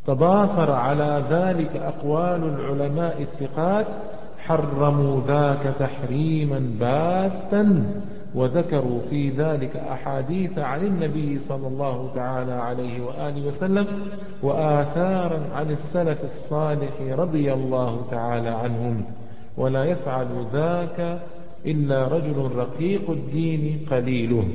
تضافر على ذلك أقوال العلماء الثقات حرموا ذاك تحريما باتا، وذكروا في ذلك أحاديث عن النبي صلى الله تعالى عليه وآله وسلم وآثارا عن السلف الصالح رضي الله تعالى عنهم، ولا يفعل ذاك إلا رجل رقيق الدين قليله.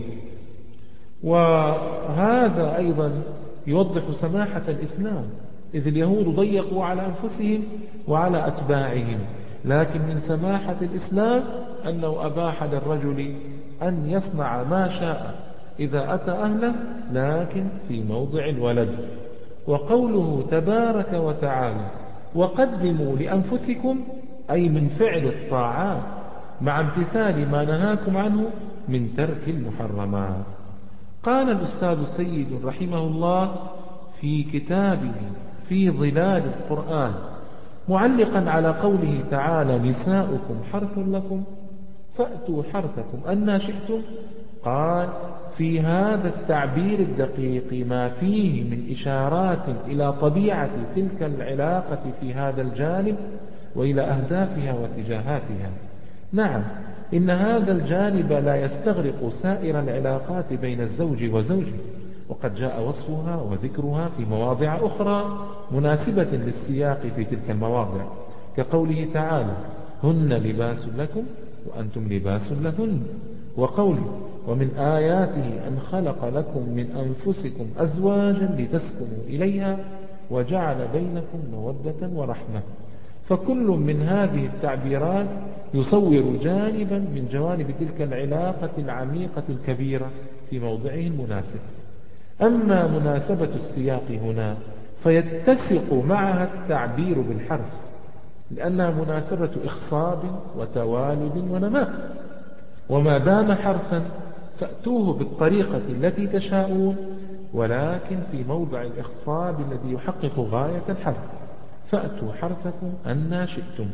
وهذا أيضا يوضح سماحة الإسلام، إذ اليهود ضيقوا على أنفسهم وعلى أتباعهم، لكن من سماحة الإسلام أنه أباح للرجل أن يصنع ما شاء إذا أتى أهله، لكن في موضع الولد. وقوله تبارك وتعالى وقدموا لأنفسكم، أي من فعل الطاعات مع امتثال ما نهاكم عنه من ترك المحرمات. قال الأستاذ سيد رحمه الله في كتابه في ظلال القرآن معلقا على قوله تعالى نساؤكم حرث لكم فأتوا حرثكم أنى شئتم، قال في هذا التعبير الدقيق ما فيه من إشارات إلى طبيعة تلك العلاقة في هذا الجانب وإلى أهدافها واتجاهاتها. نعم، إن هذا الجانب لا يستغرق سائر العلاقات بين الزوج وزوجه، وقد جاء وصفها وذكرها في مواضع أخرى مناسبة للسياق في تلك المواضع، كقوله تعالى هن لباس لكم وأنتم لباس لهن، وقوله ومن آياته أن خلق لكم من أنفسكم أزواجا لتسكنوا إليها وجعل بينكم مودة ورحمة. فكل من هذه التعبيرات يصور جانبا من جوانب تلك العلاقة العميقة الكبيرة في موضعه المناسب. أما مناسبة السياق هنا فيتسق معها التعبير بالحرث، لأنها مناسبة إخصاب وتوالد ونماء، وما دام حرثا فأتوه بالطريقة التي تشاءون، ولكن في موضع الإخصاب الذي يحقق غاية الحرث، فأتوا حرثكم أنى شئتم.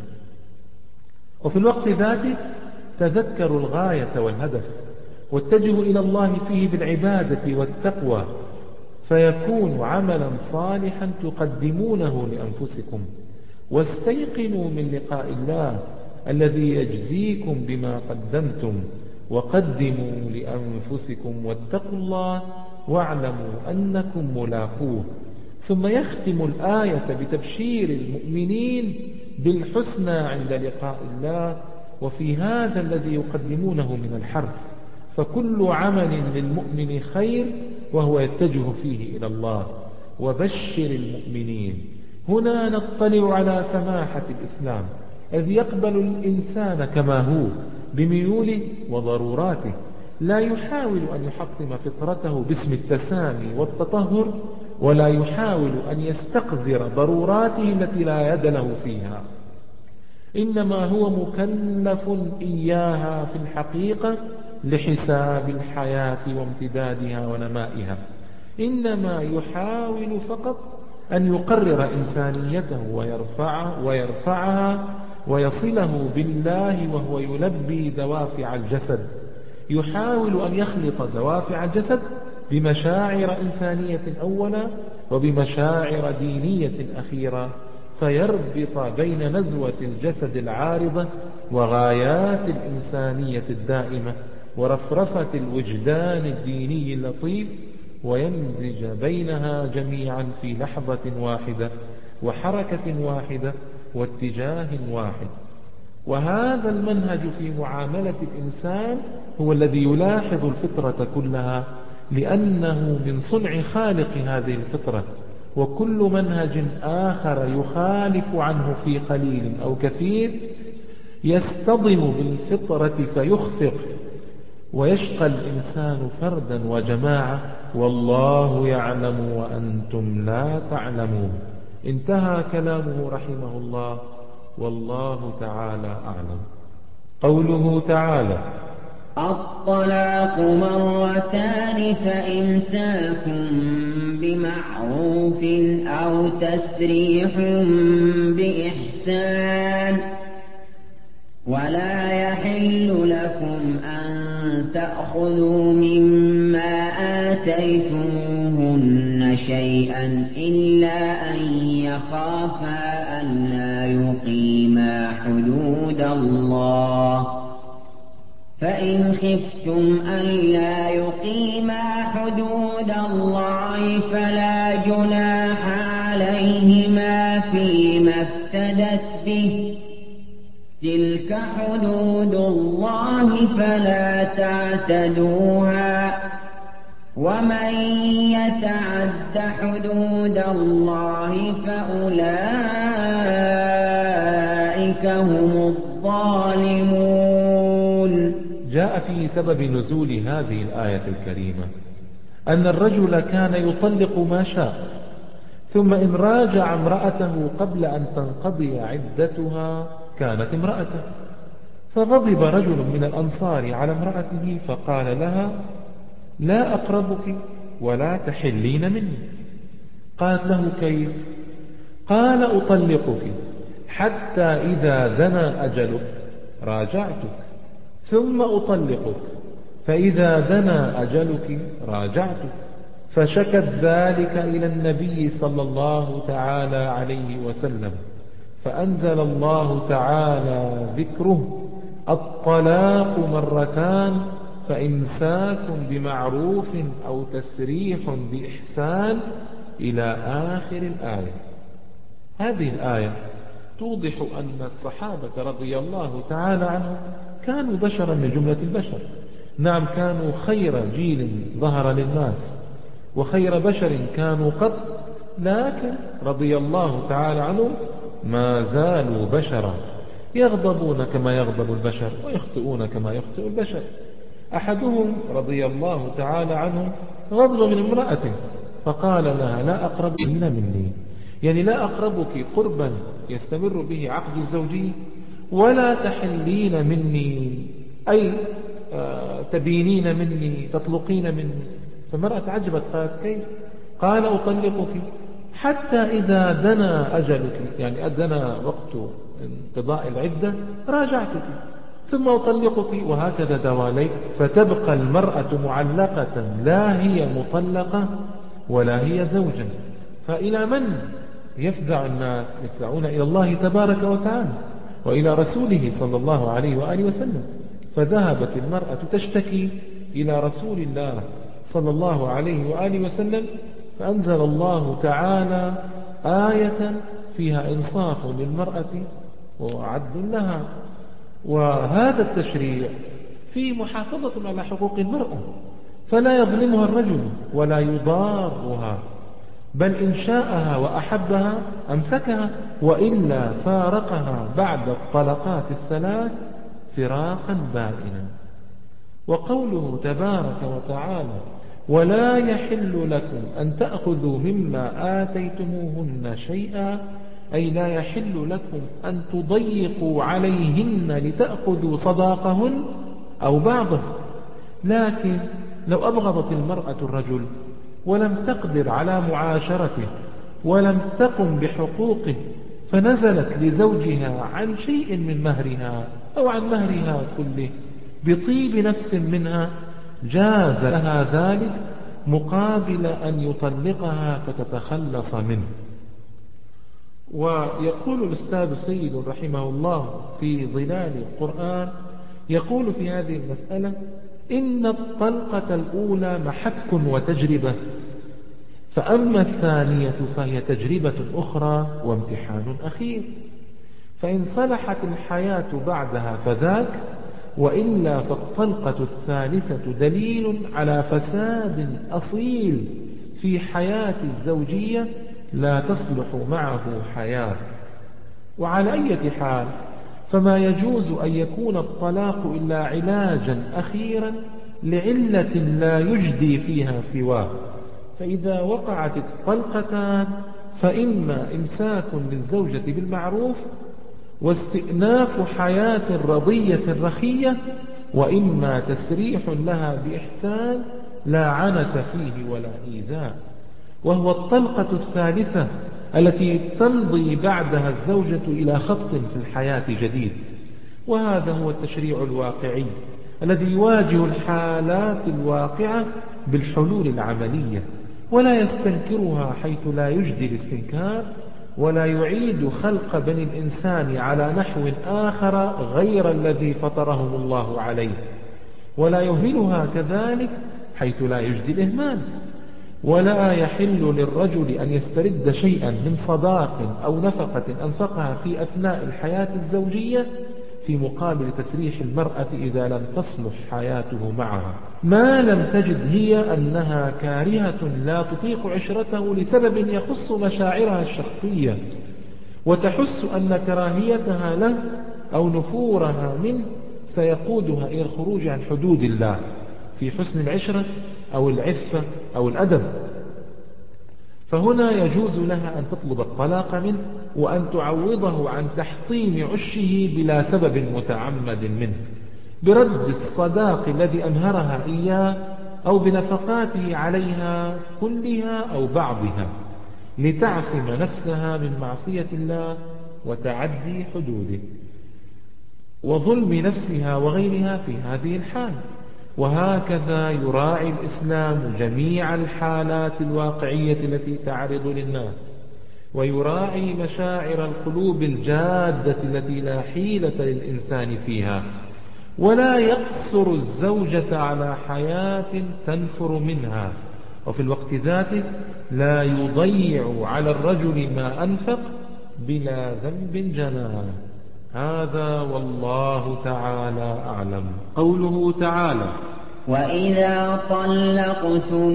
وفي الوقت ذاته تذكروا الغاية والهدف، واتجهوا إلى الله فيه بالعبادة والتقوى، فيكون عملا صالحا تقدمونه لأنفسكم، واستيقنوا من لقاء الله الذي يجزيكم بما قدمتم، وقدموا لأنفسكم واتقوا الله واعلموا أنكم ملاقوه. ثم يختم الآية بتبشير المؤمنين بالحسنى عند لقاء الله، وفي هذا الذي يقدمونه من الحرث، فكل عمل للمؤمن خير وهو يتجه فيه إلى الله. وبشر المؤمنين. هنا نطلع على سماحة الإسلام، إذ يقبل الإنسان كما هو بميوله وضروراته، لا يحاول أن يحطم فطرته باسم التسامي والتطهر، ولا يحاول أن يستقذر ضروراته التي لا يد له فيها، إنما هو مكلف إياها في الحقيقة لحساب الحياة وامتدادها ونمائها، إنما يحاول فقط أن يقرر إنسانيته ويرفعها ويصله بالله وهو يلبي دوافع الجسد، يحاول أن يخلط دوافع الجسد بمشاعر إنسانية أولا وبمشاعر دينية أخيرا، فيربط بين نزوة الجسد العارضة وغايات الإنسانية الدائمة ورفرفة الوجدان الديني اللطيف، ويمزج بينها جميعا في لحظة واحدة وحركة واحدة واتجاه واحد. وهذا المنهج في معاملة الإنسان هو الذي يلاحظ الفطرة كلها، لأنه من صنع خالق هذه الفطرة، وكل منهج آخر يخالف عنه في قليل أو كثير يصطدم بالفطرة فيخفق، ويشقى الإنسان فردا وجماعة، والله يعلم وأنتم لا تعلمون. انتهى كلامه رحمه الله، والله تعالى أعلم. قوله تعالى الطلاق مرتان فإمساك بمعروف أو تسريح بإحسان، ولا يحل لكم أن تأخذوا مما آتيتموهن شيئا إلا أن يخافا ألا يقيما حدود الله، فإن خفتم ألا يقيما حدود الله فلا جناح عليهما فيما افتدت به، تلك حدود الله فلا تعتدوها، ومن يتعد حدود الله فأولئك هم الظالمون. جاء في سبب نزول هذه الآية الكريمة أن الرجل كان يطلق ما شاء، ثم إن راجع امرأته قبل أن تنقضي عدتها كانت امرأته، فغضب رجل من الأنصار على امرأته فقال لها: لا أقربك ولا تحلين مني. قالت له: كيف؟ قال: أطلقك حتى إذا دنا أجلك راجعتك، ثم أطلقك فإذا دنا أجلك راجعتك. فشكت ذلك إلى النبي صلى الله تعالى عليه وسلم، فأنزل الله تعالى ذكره: الطلاق مرتان فإمساك بمعروف أو تسريح بإحسان إلى آخر الآية. هذه الآية توضح أن الصحابة رضي الله تعالى عنهم كانوا بشرا من جملة البشر، نعم كانوا خير جيل ظهر للناس وخير بشر كانوا قط، لكن رضي الله تعالى عنهم ما زالوا بشرا، يغضبون كما يغضب البشر ويخطئون كما يخطئ البشر. أحدهم رضي الله تعالى عنهم غضب من امرأته فقال لها: لا أقربين مني، يعني لا أقربك قربا يستمر به عقد الزوجية، ولا تحلين مني أي تبينين مني تطلقين مني. فمرأة عجبت قالت: كيف؟ قال: أطلقك حتى إذا دنا أجلك، يعني أدنا وقت انقضاء العدة راجعتك، ثم أطلقك، وهكذا دواليك، فتبقى المرأة معلقة لا هي مطلقة ولا هي زوجة. فإلى من يفزع الناس؟ يفزعون إلى الله تبارك وتعالى وإلى رسوله صلى الله عليه وآله وسلم. فذهبت المرأة تشتكي إلى رسول الله صلى الله عليه وآله وسلم، فأنزل الله تعالى آية فيها إنصاف للمرأة وعدل لها. وهذا التشريع فيه محافظة على حقوق المرأة، فلا يظلمها الرجل ولا يضارها، بل إن شاءها وأحبها أمسكها، وإلا فارقها بعد الطلقات الثلاث فراقا بائنا. وقوله تبارك وتعالى: ولا يحل لكم أن تأخذوا مما آتيتموهن شيئا، أي لا يحل لكم أن تضيقوا عليهن لتأخذوا صداقهن أو بعضه. لكن لو أبغضت المرأة الرجل ولم تقدر على معاشرته ولم تقم بحقوقه، فنزلت لزوجها عن شيء من مهرها أو عن مهرها كله بطيب نفس منها، جاز لها ذلك مقابل أن يطلقها فتتخلص منه. ويقول الأستاذ سيد رحمه الله في ظلال القرآن، يقول في هذه المسألة: إن الطلقة الأولى محك وتجربة، فأما الثانية فهي تجربة أخرى وامتحان أخير، فإن صلحت الحياة بعدها فذاك، وإلا فالطلقة الثالثة دليل على فساد أصيل في حياة الزوجية لا تصلح معه حياة. وعلى أي حال فما يجوز أن يكون الطلاق إلا علاجا أخيرا لعلة لا يجدي فيها سواه. فإذا وقعت الطلقتان فإما إمساك للزوجة بالمعروف واستئناف حياة رضية رخية، وإما تسريح لها بإحسان لا عنت فيه ولا إيذاء، وهو الطلقة الثالثة التي تمضي بعدها الزوجة إلى خط في الحياة جديد. وهذا هو التشريع الواقعي الذي يواجه الحالات الواقعة بالحلول العملية، ولا يستنكرها حيث لا يجدي الاستنكار، ولا يعيد خلق بني الإنسان على نحو آخر غير الذي فطرهم الله عليه، ولا يهملها كذلك حيث لا يجدي الإهمال. ولا يحل للرجل أن يسترد شيئا من صداق أو نفقة أنفقها في أثناء الحياة الزوجية في مقابل تسريح المرأة إذا لم تصلح حياته معها، ما لم تجد هي أنها كارهة لا تطيق عشرته لسبب يخص مشاعرها الشخصية، وتحس أن كراهيتها له أو نفورها منه سيقودها إلى الخروج عن حدود الله في حسن العشرة أو العفة أو الأدب، فهنا يجوز لها أن تطلب الطلاق منه وأن تعوضه عن تحطيم عشه بلا سبب متعمد منه، برد الصداق الذي أنهرها إياه أو بنفقاته عليها كلها أو بعضها، لتعصم نفسها من معصية الله وتعدي حدوده وظلم نفسها وغيرها في هذه الحال. وهكذا يراعي الإسلام جميع الحالات الواقعية التي تعرض للناس، ويراعي مشاعر القلوب الجادة التي لا حيلة للإنسان فيها، ولا يقصر الزوجة على حياة تنفر منها، وفي الوقت ذاته لا يضيع على الرجل ما أنفق بلا ذنب جناه. هذا والله تعالى أعلم. قوله تعالى: وإذا طلقتم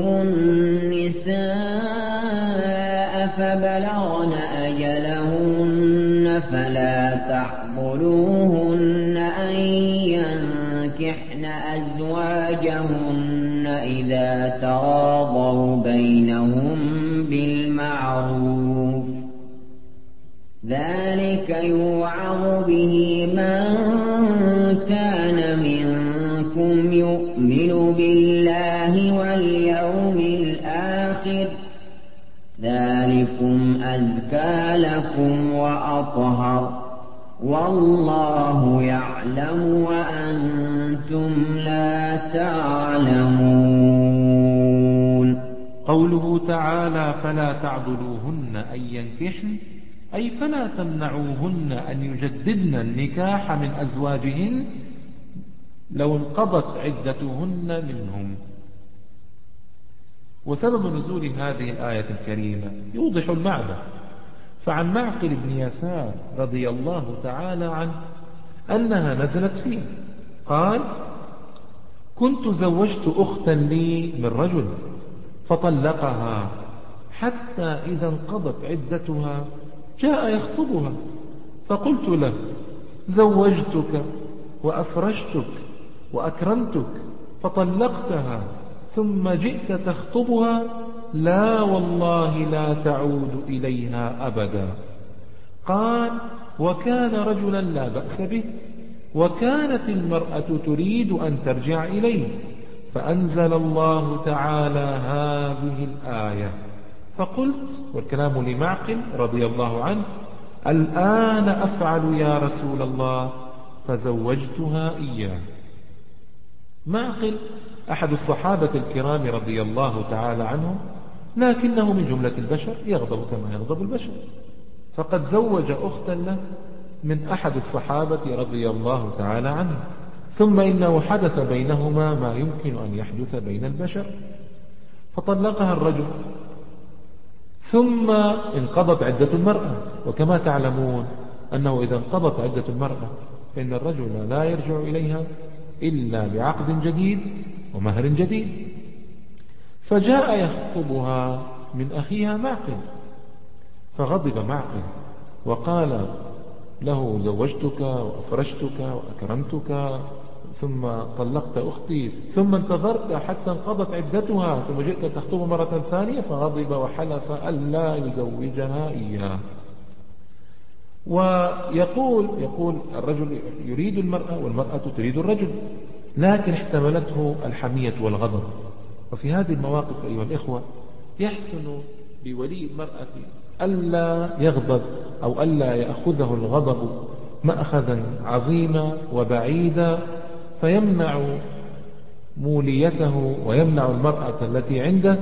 النساء فبلغن أجلهن فلا تعضلوهن أن ينكحن أزواجهن إذا تراضوا بينهم بالمعروف، ذلك يوعظ به من كان منكم يؤمن بالله واليوم الآخر، ذلكم أزكى لكم وأطهر، والله يعلم وأنتم لا تعلمون. قوله تعالى: فلا تعضلوهن أن ينكحن، أي فلا تمنعوهن أن يجددن النكاح من أزواجهن لو انقضت عدتهن منهم. وسبب نزول هذه الآية الكريمة يوضح المعنى، فعن معقل بن يسار رضي الله تعالى عنه أنها نزلت فيه، قال: كنت زوجت أختا لي من رجل فطلقها، حتى إذا انقضت عدتها جاء يخطبها، فقلت له: زوجتك وأفرشتك وأكرمتك فطلقتها ثم جئت تخطبها، لا والله لا تعود إليها أبدا. قال: وكان رجلا لا بأس به، وكانت المرأة تريد أن ترجع إليه، فأنزل الله تعالى هذه الآية، فقلت، والكلام لمعقل رضي الله عنه: الآن أفعل يا رسول الله، فزوجتها إياه. معقل أحد الصحابة الكرام رضي الله تعالى عنهم، لكنه من جملة البشر يغضب كما يغضب البشر، فقد زوج أختا له من أحد الصحابة رضي الله تعالى عنه، ثم إنه حدث بينهما ما يمكن أن يحدث بين البشر، فطلقها الرجل، ثم انقضت عدة المرأة. وكما تعلمون أنه إذا انقضت عدة المرأة فإن الرجل لا يرجع إليها إلا بعقد جديد ومهر جديد. فجاء يخطبها من أخيها معقل، فغضب معقل وقال له: زوجتك وأفرشتك وأكرمتك ثم طلقت أختي، ثم انتظرت حتى انقضت عدتها ثم جئت تخطب مرة ثانية، فغضب وحلف ألا يزوجها إياه. ويقول الرجل يريد المرأة والمرأة تريد الرجل، لكن احتملته الحمية والغضب. وفي هذه المواقف أيها الإخوة يحسن بولي المرأة ألا يغضب أو ألا يأخذه الغضب مأخذا عظيما وبعيدا فيمنع موليته ويمنع المرأة التي عنده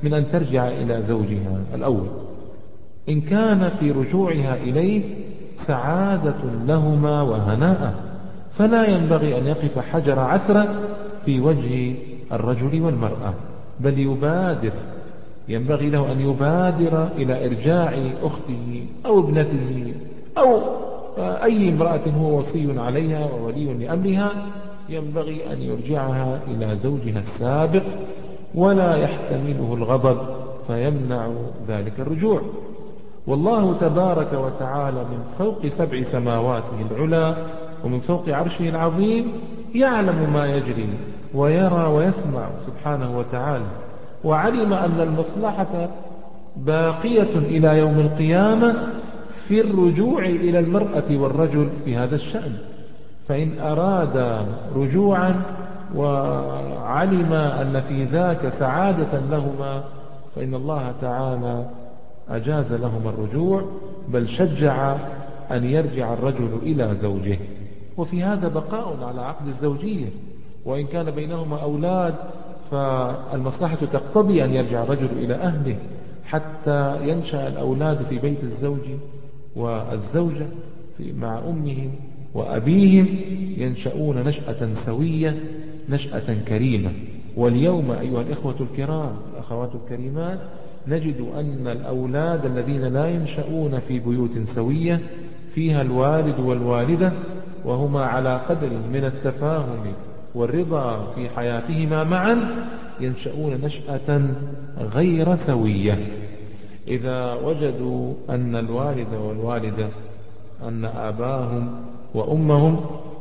من أن ترجع إلى زوجها الأول، إن كان في رجوعها إليه سعادة لهما وهناء، فلا ينبغي أن يقف حجر عثرة في وجه الرجل والمرأة، بل ينبغي له أن يبادر إلى إرجاع أخته أو ابنته أو أي امرأة هو وصي عليها وولي لأمرها، ينبغي أن يرجعها إلى زوجها السابق، ولا يحتمله الغضب فيمنع ذلك الرجوع. والله تبارك وتعالى من فوق 7 سماواته العلى ومن فوق عرشه العظيم يعلم ما يجري ويرى ويسمع سبحانه وتعالى، وعلم أن المصلحة باقية إلى يوم القيامة في الرجوع إلى المرأة والرجل في هذا الشأن. فإن أراد رجوعا وعلم أن في ذاك سعادة لهما فإن الله تعالى أجاز لهما الرجوع، بل شجع أن يرجع الرجل إلى زوجه. وفي هذا بقاء على عقد الزوجية، وإن كان بينهما أولاد فالمصلحة تقتضي أن يرجع الرجل إلى أهله حتى ينشأ الأولاد في بيت الزوج والزوجة مع أمهم وأبيهم، ينشأون نشأة سوية، نشأة كريمة. واليوم أيها الإخوة الكرام الأخوات الكريمات نجد أن الأولاد الذين لا ينشأون في بيوت سوية فيها الوالد والوالدة وهما على قدر من التفاهم والرضا في حياتهما معا، ينشأون نشأة غير سوية. إذا وجدوا أن الوالد والوالدة أن آباهم وأمهم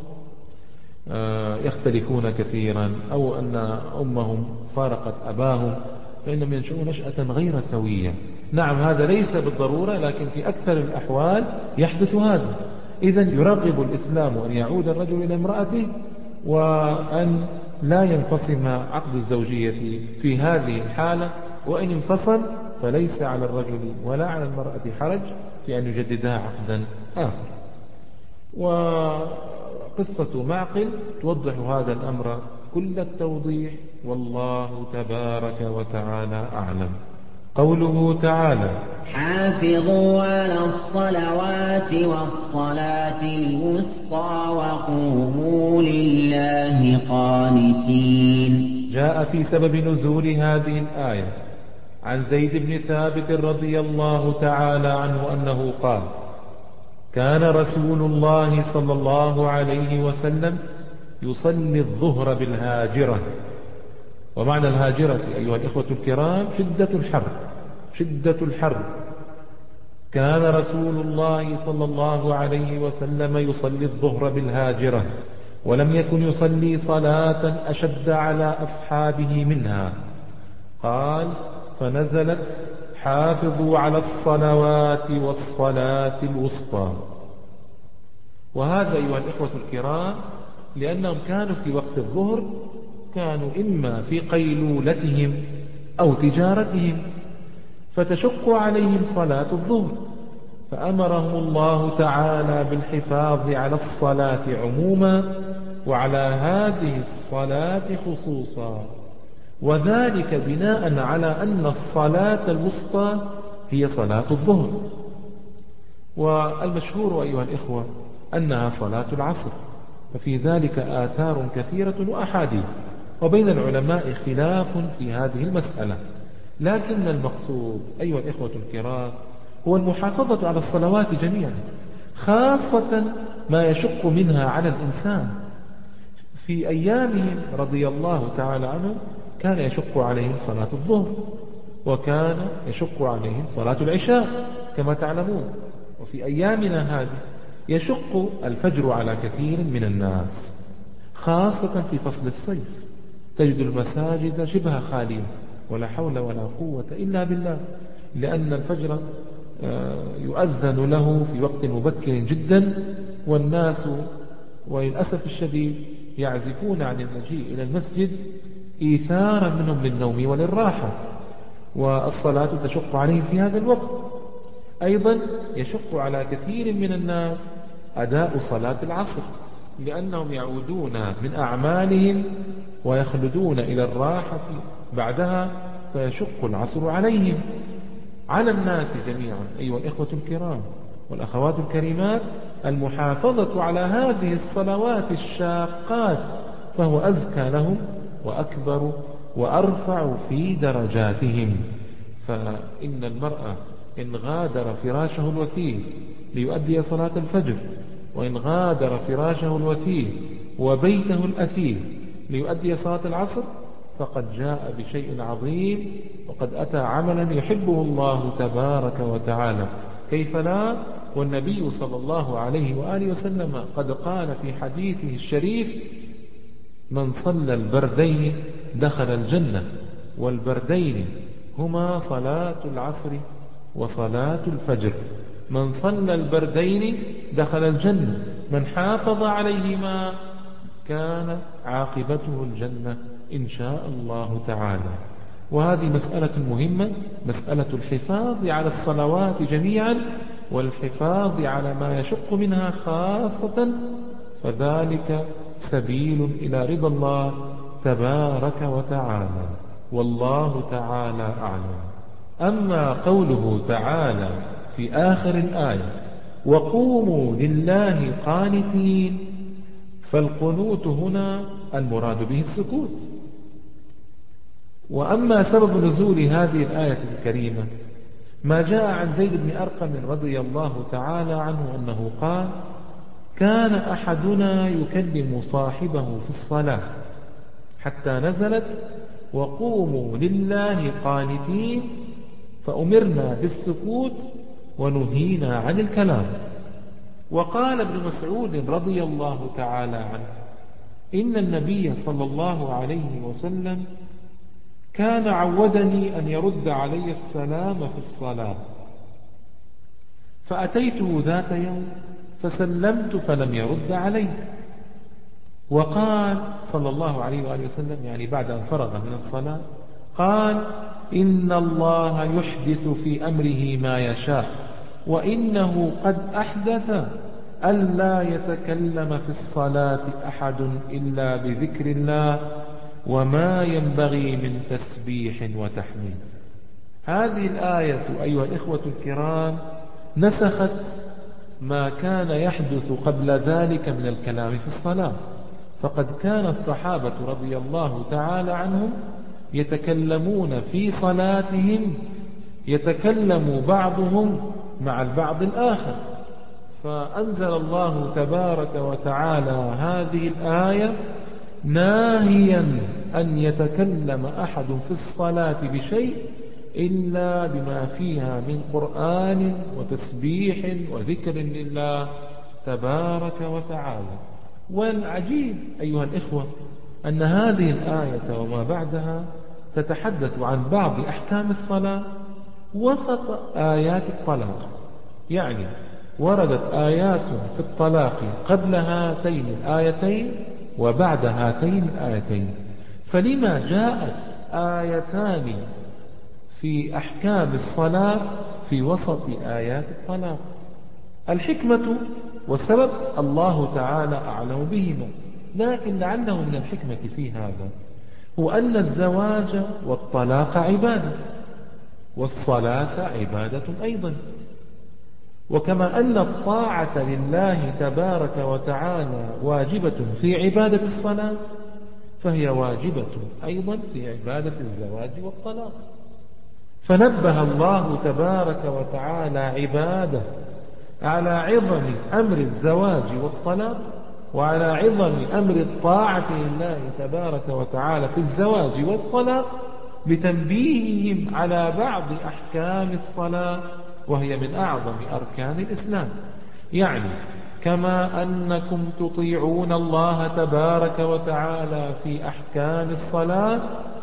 يختلفون كثيرا، أو أن أمهم فارقت أباهم، فإنهم ينشؤون نشأة غير سوية. نعم هذا ليس بالضرورة، لكن في أكثر الأحوال يحدث هذا. إذن يرغب الإسلام أن يعود الرجل إلى امرأته، وأن لا ينفصم عقد الزوجية في هذه الحالة، وإن انفصل فليس على الرجل ولا على المرأة حرج في أن يجددها عقدا آخر. وقصة معقل توضح هذا الأمر كل التوضيح، والله تبارك وتعالى أعلم. قوله تعالى: حافظوا على الصلوات والصلاة الوسطى وقوموا لله قانتين. جاء في سبب نزول هذه الآية عن زيد بن ثابت رضي الله تعالى عنه أنه قال: كان رسول الله صلى الله عليه وسلم يصلي الظهر بالهاجرة. ومعنى الهاجرة أيها الإخوة الكرام شدة الحر. كان رسول الله صلى الله عليه وسلم يصلي الظهر بالهاجرة، ولم يكن يصلي صلاة أشد على أصحابه منها. قال: فنزلت: حافظوا على الصلوات والصلاة الوسطى. وهذا أيها الإخوة الكرام لأنهم كانوا في وقت الظهر كانوا إما في قيلولتهم أو تجارتهم، فتشق عليهم صلاة الظهر، فأمرهم الله تعالى بالحفاظ على الصلاة عموما وعلى هذه الصلاة خصوصا، وذلك بناء على أن الصلاة الوسطى هي صلاة الظهر. والمشهور أيها الإخوة أنها صلاة العصر، ففي ذلك آثار كثيرة وأحاديث، وبين العلماء خلاف في هذه المسألة. لكن المقصود أيها الإخوة الكرام هو المحافظة على الصلوات جميعا، خاصة ما يشق منها على الإنسان. في أيامهم رضي الله تعالى عنهم كان يشق عليهم صلاة الظهر، وكان يشق عليهم صلاة العشاء كما تعلمون. وفي أيامنا هذه يشق الفجر على كثير من الناس، خاصة في فصل الصيف تجد المساجد شبه خالية، ولا حول ولا قوة إلا بالله، لأن الفجر يؤذن له في وقت مبكر جدا، والناس وللأسف الشديد يعزفون عن المجيء إلى المسجد إيثارا منهم للنوم وللراحة، والصلاة تشق عليهم في هذا الوقت. أيضا يشق على كثير من الناس أداء صلاة العصر، لأنهم يعودون من أعمالهم ويخلدون إلى الراحة بعدها، فيشق العصر عليهم. على الناس جميعا أيها الإخوة الكرام والأخوات الكريمات المحافظة على هذه الصلوات الشاقات، فهو أزكى لهم وأكبر وأرفع في درجاتهم. فإن المرأة إن غادر فراشه الوثير ليؤدي صلاة الفجر، وإن غادر فراشه الوثير وبيته الأثير ليؤدي صلاة العصر، فقد جاء بشيء عظيم، وقد أتى عملا يحبه الله تبارك وتعالى. كيف لا؟ والنبي صلى الله عليه وآله وسلم قد قال في حديثه الشريف: من صلى البردين دخل الجنة، والبردين هما صلاة العصر وصلاة الفجر. من صلى البردين دخل الجنة، من حافظ عليهما كان عاقبته الجنة إن شاء الله تعالى. وهذه مسألة مهمة، مسألة الحفاظ على الصلوات جميعا والحفاظ على ما يشق منها خاصة، فذلك سبيل إلى رضا الله تبارك وتعالى، والله تعالى أعلم. أما قوله تعالى في آخر الآية: وقوموا لله قانتين، فالقنوت هنا المراد به السكوت. وأما سبب نزول هذه الآية الكريمة ما جاء عن زيد بن أرقم رضي الله تعالى عنه أنه قال: كان أحدنا يكلم صاحبه في الصلاة حتى نزلت: وقوموا لله قانتين، فأمرنا بالسكوت ونهينا عن الكلام. وقال ابن مسعود رضي الله تعالى عنه: إن النبي صلى الله عليه وسلم كان عودني أن يرد علي السلام في الصلاة، فأتيته ذات يوم فسلمت فلم يرد علي. وقال صلى الله عليه وآله وسلم، يعني بعد أن فرغ من الصلاة، قال: إن الله يحدث في أمره ما يشاء، وإنه قد أحدث ألا يتكلم في الصلاة أحد إلا بذكر الله وما ينبغي من تسبيح وتحميد. هذه الآية أيها الإخوة الكرام نسخت ما كان يحدث قبل ذلك من الكلام في الصلاة، فقد كان الصحابة رضي الله تعالى عنهم يتكلمون في صلاتهم، يتكلم بعضهم مع البعض الآخر، فأنزل الله تبارك وتعالى هذه الآية ناهيا أن يتكلم أحد في الصلاة بشيء إلا بما فيها من قرآن وتسبيح وذكر لله تبارك وتعالى. والعجيب أيها الإخوة أن هذه الآية وما بعدها تتحدث عن بعض أحكام الصلاة وسط آيات الطلاق، يعني وردت آيات في الطلاق قبل هاتين الآيتين وبعد هاتين الآيتين، فلما جاءت آيتان في أحكام الصلاة في وسط آيات الطلاق؟ الحكمة والسبب الله تعالى أعلم بهما، لكن لعله من الحكمة في هذا هو أن الزواج والطلاق عبادة، والصلاة عبادة أيضا، وكما أن الطاعة لله تبارك وتعالى واجبة في عبادة الصلاة، فهي واجبة أيضا في عبادة الزواج والطلاق. فنبه الله تبارك وتعالى عباده على عظم أمر الزواج والطلاق، وعلى عظم أمر الطاعة لله تبارك وتعالى في الزواج والطلاق، بتنبيههم على بعض أحكام الصلاة، وهي من أعظم أركان الإسلام. يعني كما أنكم تطيعون الله تبارك وتعالى في أحكام الصلاة،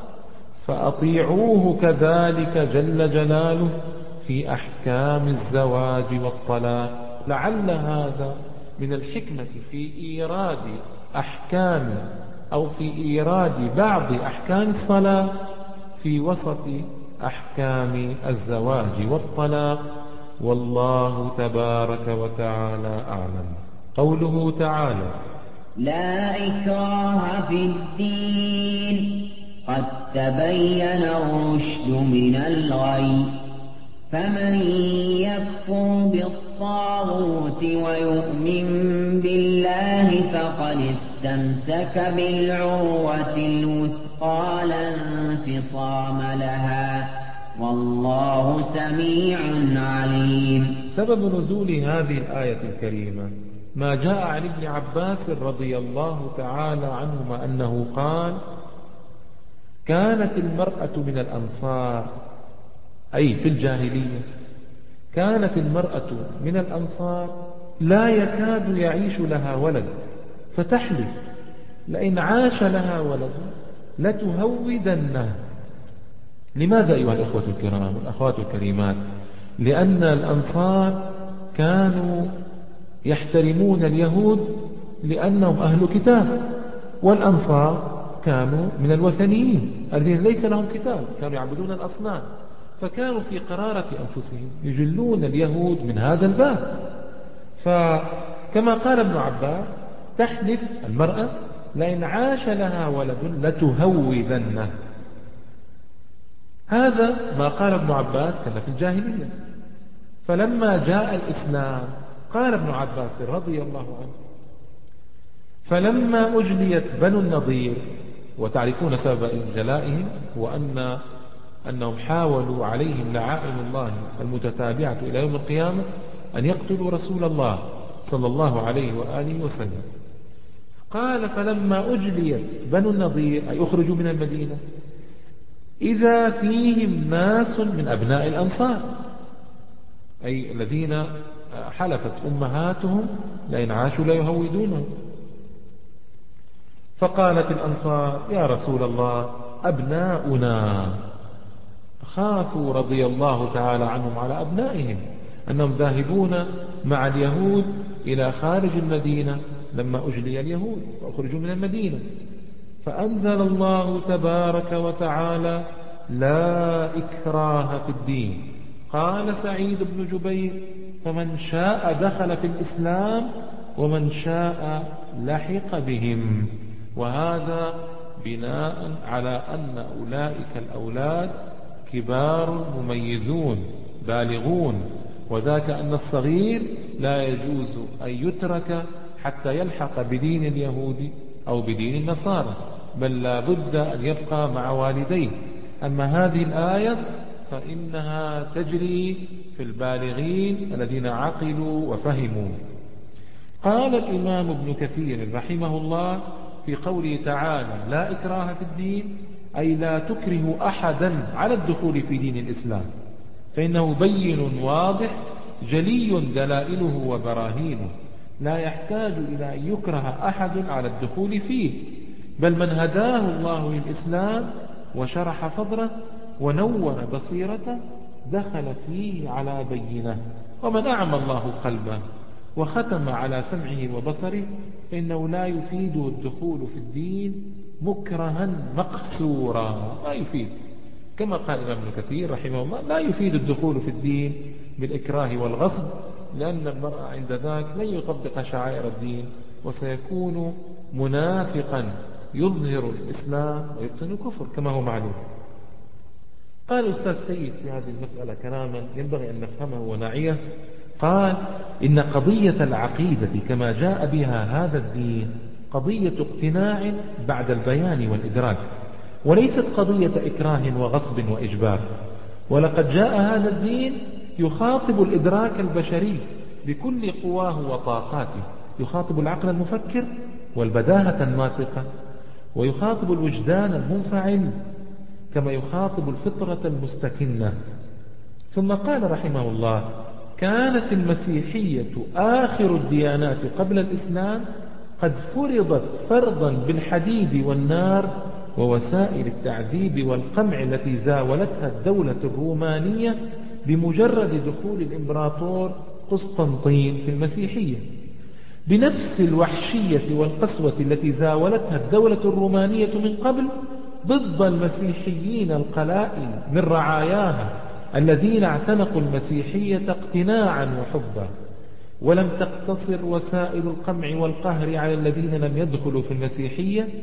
فأطيعوه كذلك جل جلاله في أحكام الزواج والطلاق. لعل هذا من الحكمة في إيراد أحكام أو في إيراد بعض أحكام الصلاة في وسط أحكام الزواج والطلاق، والله تبارك وتعالى أعلم. قوله تعالى: لا إكراه في الدين، قد وقد تبين الرشد من الغي فمن يكفر بالطاغوت ويؤمن بالله فقد استمسك بالعروة الوثقى لا انفصام لها والله سميع عليم. سبب نزول هذه الآية الكريمة ما جاء عن ابن عباس رضي الله تعالى عنهما أنه قال: كانت المرأة من الأنصار، أي في الجاهلية كانت المرأة من الأنصار لا يكاد يعيش لها ولد، فتحلف لئن عاش لها ولد لتهودنه. لماذا أيها الأخوة الكرام والأخوات الكريمات؟ لأن الأنصار كانوا يحترمون اليهود لأنهم أهل كتاب، والأنصار كانوا من الوثنيين الذين ليس لهم كتاب، كانوا يعبدون الأصنام، فكانوا في قرارة أنفسهم يجلون اليهود من هذا الباب. فكما قال ابن عباس: تحلف المرأة لئن عاش لها ولد لتهودنه. هذا ما قال ابن عباس كان في الجاهلية. فلما جاء الإسلام قال ابن عباس رضي الله عنه: فلما أجليت بنو النضير، وتعرفون سبب جلائهم هو أنهم حاولوا عليهم لعائن الله المتتابعة إلى يوم القيامة أن يقتلوا رسول الله صلى الله عليه وآله وسلم. قال: فلما أجليت بنو النضير أي أخرجوا من المدينة إذا فيهم ناس من أبناء الأنصار، أي الذين حلفت أمهاتهم لئن عاشوا ليهودونهم. فقالت الأنصار: يا رسول الله أبناؤنا. خافوا رضي الله تعالى عنهم على أبنائهم أنهم ذاهبون مع اليهود إلى خارج المدينة لما أجلي اليهود وأخرجوا من المدينة. فأنزل الله تبارك وتعالى: لا إكراه في الدين. قال سعيد بن جبير: فمن شاء دخل في الإسلام ومن شاء لحق بهم. وهذا بناء على أن أولئك الأولاد كبار مميزون بالغون، وذاك أن الصغير لا يجوز أن يترك حتى يلحق بدين اليهود أو بدين النصارى، بل لا بد أن يبقى مع والديه. أما هذه الآية فإنها تجري في البالغين الذين عقلوا وفهموا. قال الإمام ابن كثير رحمه الله في قوله تعالى: لا إكراه في الدين، أي لا تكره أحدا على الدخول في دين الإسلام، فإنه بين واضح جلي دلائله وبراهينه، لا يحتاج إلى أن يكره أحد على الدخول فيه، بل من هداه الله للإسلام وشرح صدره ونور بصيرته دخل فيه على بينه. ومن أعمى الله قلبه وختم على سمعه وبصره فإنه لا يفيده الدخول في الدين مكرها مقسورا، لا يفيد. كما قال الإمام ابن كثير رحمه الله: لا يفيد الدخول في الدين بالإكراه والغصب، لأن المرء عند ذاك لن يطبق شعائر الدين وسيكون منافقا يظهر الإسلام ويبطن الكفر كما هو معلوم. قال الأستاذ سيد في هذه المسألة كلاما ينبغي أن نفهمه ونعيه. قال: إن قضية العقيدة كما جاء بها هذا الدين قضية اقتناع بعد البيان والإدراك، وليست قضية إكراه وغصب وإجبار. ولقد جاء هذا الدين يخاطب الإدراك البشري بكل قواه وطاقاته، يخاطب العقل المفكر والبداهة الناطقة، ويخاطب الوجدان المنفعل، كما يخاطب الفطرة المستكنة. ثم قال رحمه الله: كانت المسيحية آخر الديانات قبل الإسلام قد فرضت فرضا بالحديد والنار ووسائل التعذيب والقمع التي زاولتها الدولة الرومانية بمجرد دخول الإمبراطور قسطنطين في المسيحية، بنفس الوحشية والقسوة التي زاولتها الدولة الرومانية من قبل ضد المسيحيين القلائل من رعاياها الذين اعتنقوا المسيحية اقتناعا وحبا. ولم تقتصر وسائل القمع والقهر على الذين لم يدخلوا في المسيحية،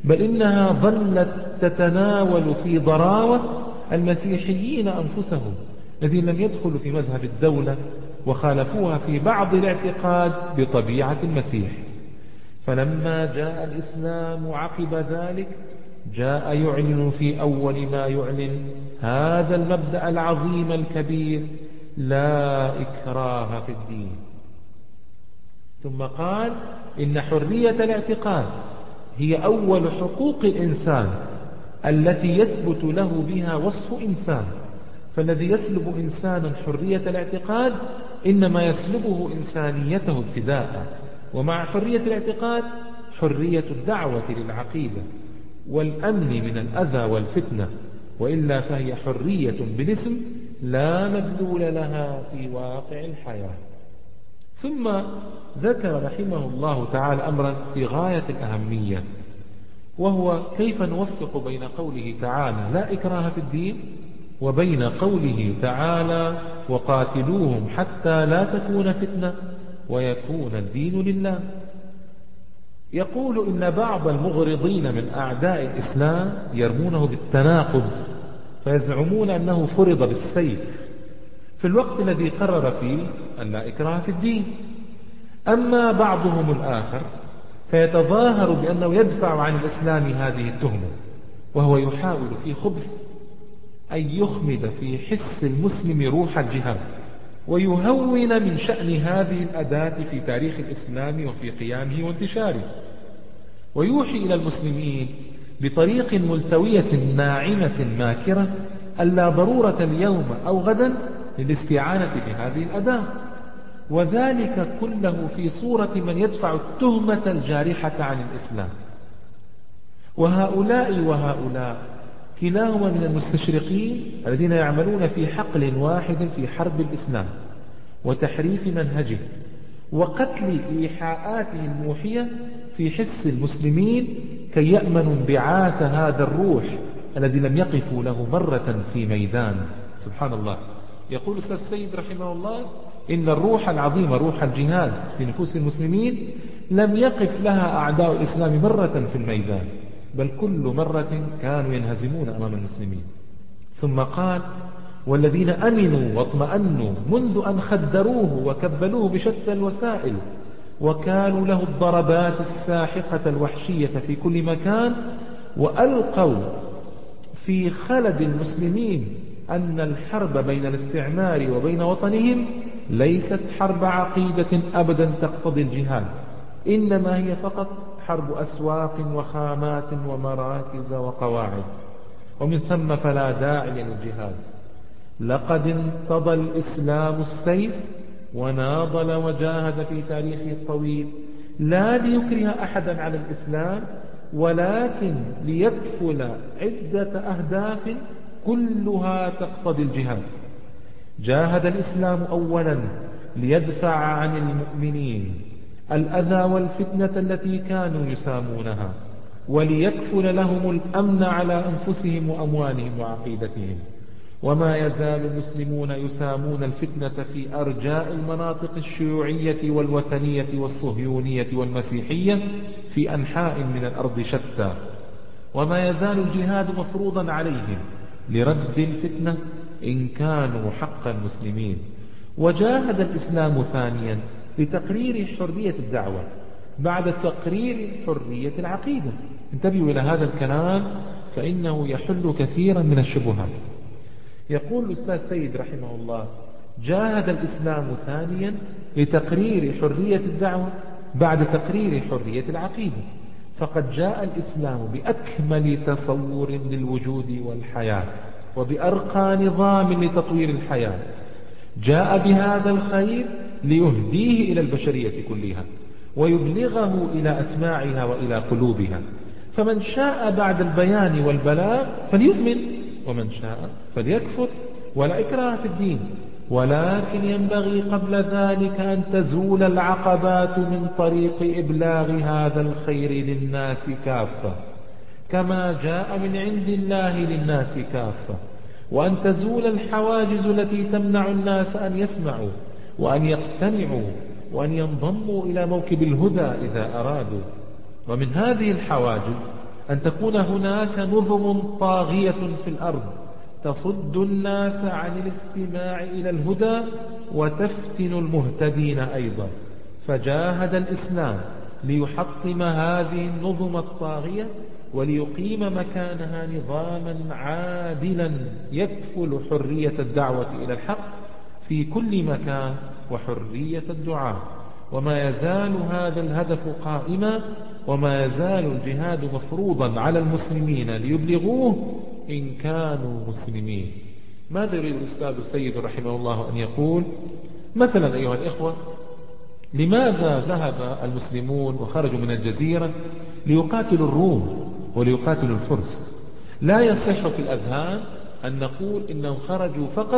بل إنها ظلت تتناول في ضراوة المسيحيين أنفسهم الذين لم يدخلوا في مذهب الدولة وخالفوها في بعض الاعتقاد بطبيعة المسيح. فلما جاء الإسلام عقب ذلك جاء يعلن في أول ما يعلن هذا المبدأ العظيم الكبير: لا إكراه في الدين. ثم قال: إن حرية الاعتقاد هي أول حقوق الإنسان التي يثبت له بها وصف إنسان. فالذي يسلب إنسانا حرية الاعتقاد إنما يسلبه إنسانيته ابتداء. ومع حرية الاعتقاد حرية الدعوة للعقيدة والأمن من الأذى والفتنة، وإلا فهي حرية بالاسم لا مدلول لها في واقع الحياة. ثم ذكر رحمه الله تعالى أمرا في غاية الأهمية، وهو كيف نوفق بين قوله تعالى لا إكراه في الدين وبين قوله تعالى وقاتلوهم حتى لا تكون فتنة ويكون الدين لله. يقول إن بعض المغرضين من أعداء الإسلام يرمونه بالتناقض، فيزعمون أنه فرض بالسيف في الوقت الذي قرر فيه أن لا إكراه في الدين. أما بعضهم الآخر فيتظاهر بأنه يدفع عن الإسلام هذه التهمة، وهو يحاول في خبث أن يخمد في حس المسلم روح الجهاد، ويهون من شأن هذه الأداة في تاريخ الإسلام وفي قيامه وانتشاره، ويوحي إلى المسلمين بطريق ملتوية ناعمة ماكرة ألا ضرورة اليوم أو غدا للاستعانة بهذه الأداة، وذلك كله في صورة من يدفع التهمة الجارحة عن الإسلام. وهؤلاء كلاهما من المستشرقين الذين يعملون في حقل واحد في حرب الإسلام وتحريف منهجه وقتل إيحاءاته الموحية في حس المسلمين كي يأمنوا انبعاث هذا الروح الذي لم يقفوا له مرة في ميدان. سبحان الله. يقول أستاذ السيد رحمه الله إن الروح العظيم روح الجهاد في نفوس المسلمين لم يقف لها أعداء الإسلام مرة في الميدان، بل كل مرة كانوا ينهزمون أمام المسلمين. ثم قال: والذين أمنوا واطمأنوا منذ أن خدروه وكبلوه بشتى الوسائل وكانوا له الضربات الساحقة الوحشية في كل مكان، وألقوا في خلد المسلمين أن الحرب بين الاستعمار وبين وطنهم ليست حرب عقيدة أبدا تقتضي الجهاد، إنما هي فقط حرب أسواق وخامات ومراكز وقواعد، ومن ثم فلا داعي للجهاد. لقد انتضى الإسلام السيف وناضل وجاهد في تاريخه الطويل، لا ليكره أحدا على الإسلام، ولكن ليكفل عدة أهداف كلها تقتضي الجهاد. جاهد الإسلام أولا ليدفع عن المؤمنين الأذى والفتنة التي كانوا يسامونها، وليكفل لهم الأمن على أنفسهم وأموالهم وعقيدتهم. وما يزال المسلمون يسامون الفتنة في أرجاء المناطق الشيوعية والوثنية والصهيونية والمسيحية في أنحاء من الأرض شتى، وما يزال الجهاد مفروضا عليهم لرد الفتنة إن كانوا حق المسلمين. وجاهد الإسلام ثانيا لتقرير حرية الدعوة بعد تقرير حرية العقيدة. انتبهوا إلى هذا الكلام فإنه يحل كثيرا من الشبهات. يقول الأستاذ سيد رحمه الله: جاهد الإسلام ثانيا لتقرير حرية الدعوة بعد تقرير حرية العقيدة، فقد جاء الإسلام بأكمل تصور للوجود والحياة وبأرقى نظام لتطوير الحياة. جاء بهذا الخير ليهديه إلى البشرية كلها ويبلغه إلى أسماعها وإلى قلوبها، فمن شاء بعد البيان والبلاغ فليؤمن، ومن شاء فليكفر، ولا إكراه في الدين. ولكن ينبغي قبل ذلك أن تزول العقبات من طريق إبلاغ هذا الخير للناس كافة كما جاء من عند الله للناس كافة، وأن تزول الحواجز التي تمنع الناس أن يسمعوا وأن يقتنعوا وأن ينضموا إلى موكب الهدى إذا أرادوا. ومن هذه الحواجز أن تكون هناك نظم طاغية في الأرض تصد الناس عن الاستماع إلى الهدى وتفتن المهتدين أيضا. فجاهد الإسلام ليحطم هذه النظم الطاغية وليقيم مكانها نظاما عادلا يكفل حرية الدعوة إلى الحق في كل مكان وحرية الدعاء. وما يزال هذا الهدف قائما، وما يزال الجهاد مفروضا على المسلمين ليبلغوه إن كانوا مسلمين. ماذا يريد الأستاذ السيد رحمه الله أن يقول؟ مثلا أيها الإخوة، لماذا ذهب المسلمون وخرجوا من الجزيرة ليقاتلوا الروم وليقاتلوا الفرس؟ لا يصح في الأذهان أن نقول إنهم خرجوا فقط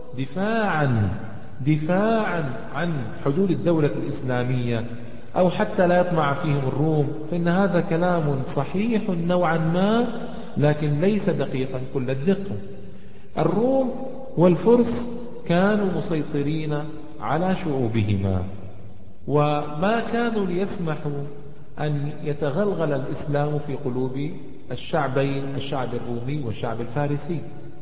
دفاعا عن حدود الدولة الإسلامية أو حتى لا يطمع فيهم الروم، فإن هذا كلام صحيح نوعا ما لكن ليس دقيقا كل الدقة. الروم والفرس كانوا مسيطرين على شعوبهما، وما كانوا ليسمحوا أن يتغلغل الإسلام في قلوب الشعبين، الشعب الرومي والشعب الفارسي.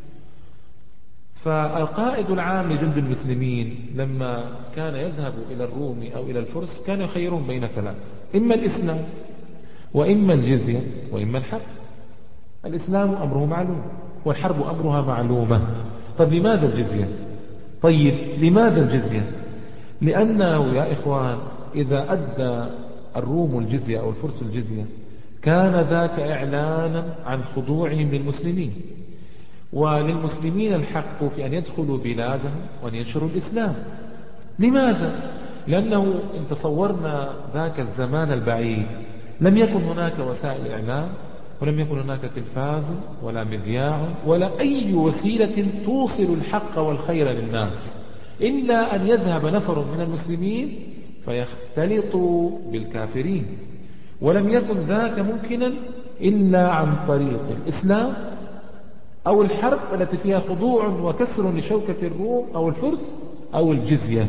فالقائد العام لجند المسلمين لما كان يذهب إلى الروم أو إلى الفرس كان يخيرهم بين ثلاث: إما الإسلام وإما الجزية وإما الحرب. الإسلام أمره معلوم والحرب أمرها معلومة. طب لماذا الجزية؟ لماذا الجزية؟ لأنه يا إخوان إذا أدى الروم الجزية أو الفرس الجزية كان ذاك إعلانا عن خضوعهم للمسلمين، وللمسلمين الحق في أن يدخلوا بلادهم وأن ينشروا الإسلام. لماذا؟ لأنه إن تصورنا ذاك الزمان البعيد لم يكن هناك وسائل إعلام، ولم يكن هناك تلفاز ولا مذياع ولا أي وسيلة توصل الحق والخير للناس، إلا أن يذهب نفر من المسلمين فيختلطوا بالكافرين. ولم يكن ذاك ممكنا إلا عن طريق الإسلام أو الحرب التي فيها خضوع وكسر لشوكة الروم أو الفرس أو الجزية.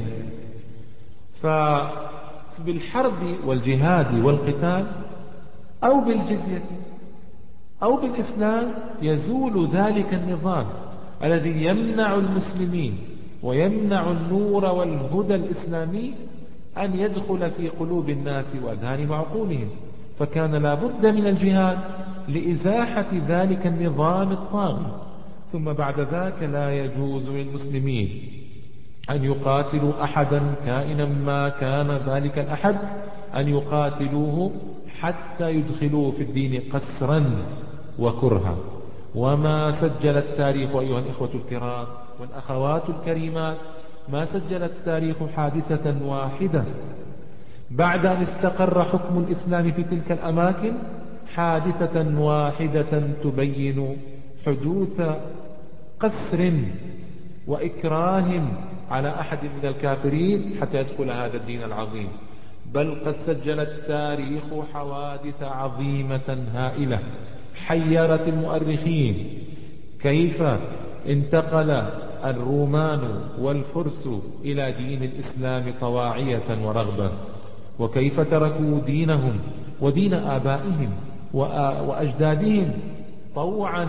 فبالحرب والجهاد والقتال أو بالجزية أو بالإسلام يزول ذلك النظام الذي يمنع المسلمين ويمنع النور والهدى الإسلامي أن يدخل في قلوب الناس وأذهان وعقولهم. فكان لا بد من الجهاد لإزاحة ذلك النظام الطاغي. ثم بعد ذاك لا يجوز للمسلمين أن يقاتلوا أحدا كائنا ما كان ذلك الأحد، أن يقاتلوه حتى يدخلوه في الدين قسرا وكرها. وما سجل التاريخ أيها الإخوة الكرام والأخوات الكريمات، ما سجل التاريخ حادثة واحدة بعد أن استقر حكم الإسلام في تلك الأماكن، حادثة واحدة تبين حدوث قسر وإكراه على أحد من الكافرين حتى يدخل هذا الدين العظيم. بل قد سجل التاريخ حوادث عظيمة هائلة حيرت المؤرخين. كيف انتقل الرومان والفرس إلى دين الإسلام طواعية ورغبة، وكيف تركوا دينهم ودين آبائهم وأجدادهم طوعا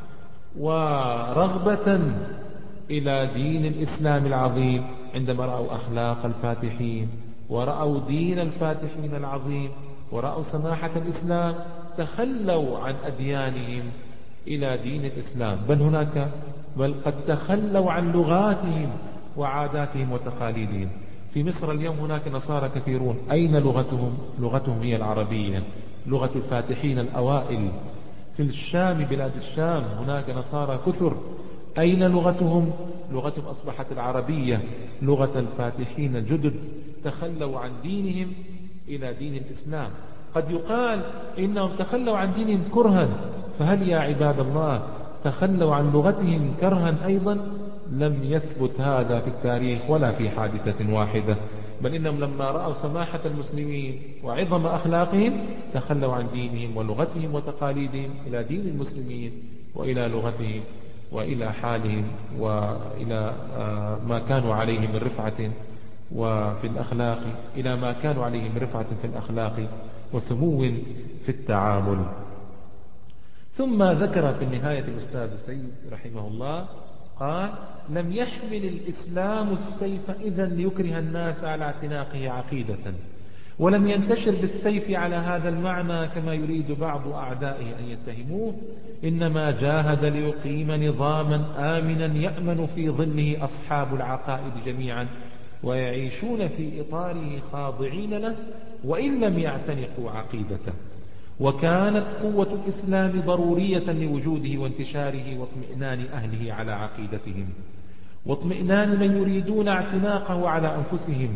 ورغبة إلى دين الإسلام العظيم، عندما رأوا أخلاق الفاتحين ورأوا دين الفاتحين العظيم ورأوا سماحة الإسلام تخلوا عن أديانهم إلى دين الإسلام. بل قد تخلوا عن لغاتهم وعاداتهم وتقاليدهم. في مصر اليوم هناك نصارى كثيرون، أين لغتهم؟ لغتهم هي العربية، لغة الفاتحين الأوائل. في الشام، بلاد الشام، هناك نصارى كثر، أين لغتهم؟ لغتهم أصبحت العربية، لغة الفاتحين الجدد. تخلوا عن دينهم إلى دين الإسلام. قد يقال إنهم تخلوا عن دينهم كرها، فهل يا عباد الله تخلوا عن لغتهم كرها أيضا؟ لم يثبت هذا في التاريخ ولا في حادثة واحدة، بل إنهم لما رأوا سماحة المسلمين وعظم أخلاقهم تخلوا عن دينهم ولغتهم وتقاليدهم إلى دين المسلمين وإلى لغتهم وإلى حالهم وإلى ما كانوا عليه من رفعة وفي الأخلاق، إلى ما كانوا عليه من رفعة في الأخلاق وسمو في التعامل. ثم ذكر في النهاية الأستاذ سيد رحمه الله قال: لم يحمل الإسلام السيف إذن ليكره الناس على اعتناقه عقيدة، ولم ينتشر بالسيف على هذا المعنى كما يريد بعض أعدائه أن يتهموه، إنما جاهد ليقيم نظاما آمنا يأمن في ظله أصحاب العقائد جميعا، ويعيشون في إطاره خاضعين له وإن لم يعتنقوا عقيدته. وكانت قوة الإسلام ضرورية لوجوده وانتشاره واطمئنان أهله على عقيدتهم، واطمئنان من يريدون اعتناقه على أنفسهم،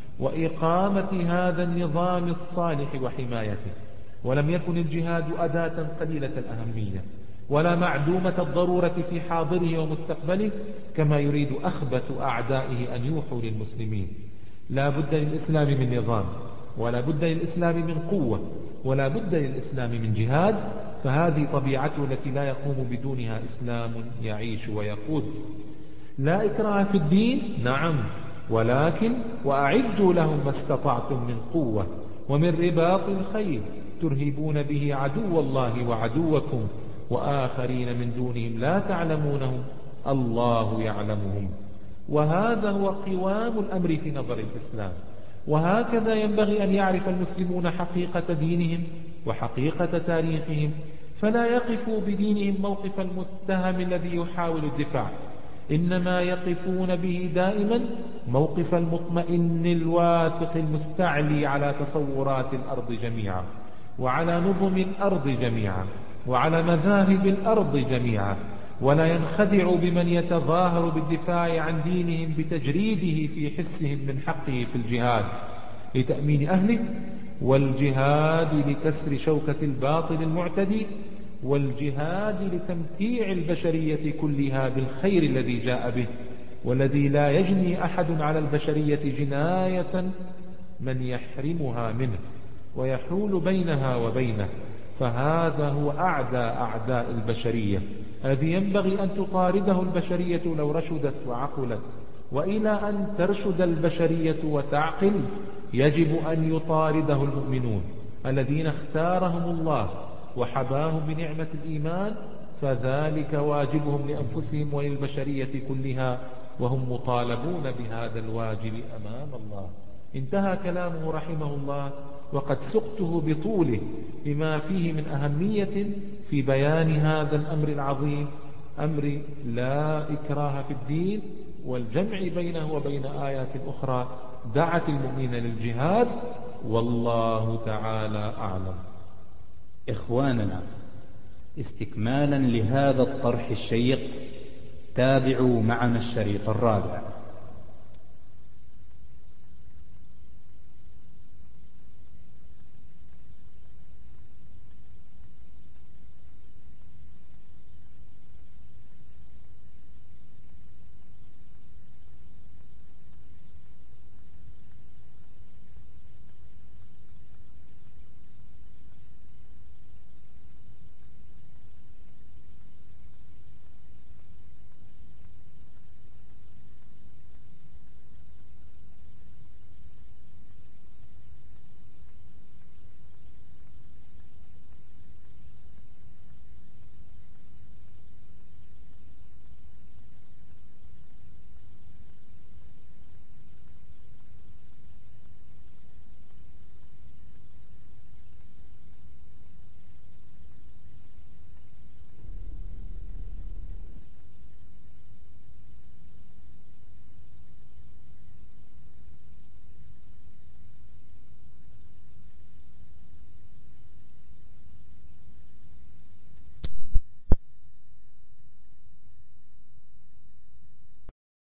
وإقامة هذا النظام الصالح وحمايته. ولم يكن الجهاد أداة قليلة الأهمية ولا معدومة الضرورة في حاضره ومستقبله كما يريد أخبث أعدائه أن يوحوا للمسلمين. لا بد للإسلام من نظام، ولا بد للإسلام من قوة، ولا بد للإسلام من جهاد، فهذه طبيعته التي لا يقوم بدونها إسلام يعيش ويقود. لا إكراه في الدين، نعم، ولكن وأعدوا لهم ما استطعتم من قوة ومن رباط الخيل ترهبون به عدو الله وعدوكم وآخرين من دونهم لا تعلمونهم الله يعلمهم. وهذا هو قوام الأمر في نظر الإسلام، وهكذا ينبغي أن يعرف المسلمون حقيقة دينهم وحقيقة تاريخهم، فلا يقفوا بدينهم موقف المتهم الذي يحاول الدفاع، إنما يقفون به دائما موقف المطمئن الواثق المستعلي على تصورات الأرض جميعا، وعلى نظم الأرض جميعا، وعلى مذاهب الأرض جميعا، ولا ينخدع بمن يتظاهر بالدفاع عن دينهم بتجريده في حسهم من حقه في الجهاد لتأمين أهله، والجهاد لكسر شوكة الباطل المعتدي، والجهاد لتمتيع البشرية كلها بالخير الذي جاء به، والذي لا يجني أحد على البشرية جناية من يحرمها منه ويحول بينها وبينه، فهذا هو أعدى أعداء البشرية الذي ينبغي أن تطارده البشرية لو رشدت وعقلت. وإلى أن ترشد البشرية وتعقل يجب أن يطارده المؤمنون الذين اختارهم الله وحباهم بنعمة الإيمان، فذلك واجبهم لأنفسهم وللبشرية كلها، وهم مطالبون بهذا الواجب أمام الله. انتهى كلامه رحمه الله، وقد سقته بطوله بما فيه من أهمية في بيان هذا الأمر العظيم، أمر لا إكراه في الدين، والجمع بينه وبين آيات أخرى دعت المؤمنين للجهاد، والله تعالى أعلم. إخواننا، استكمالا لهذا الطرح الشيق، تابعوا معنا الشريط الرابع.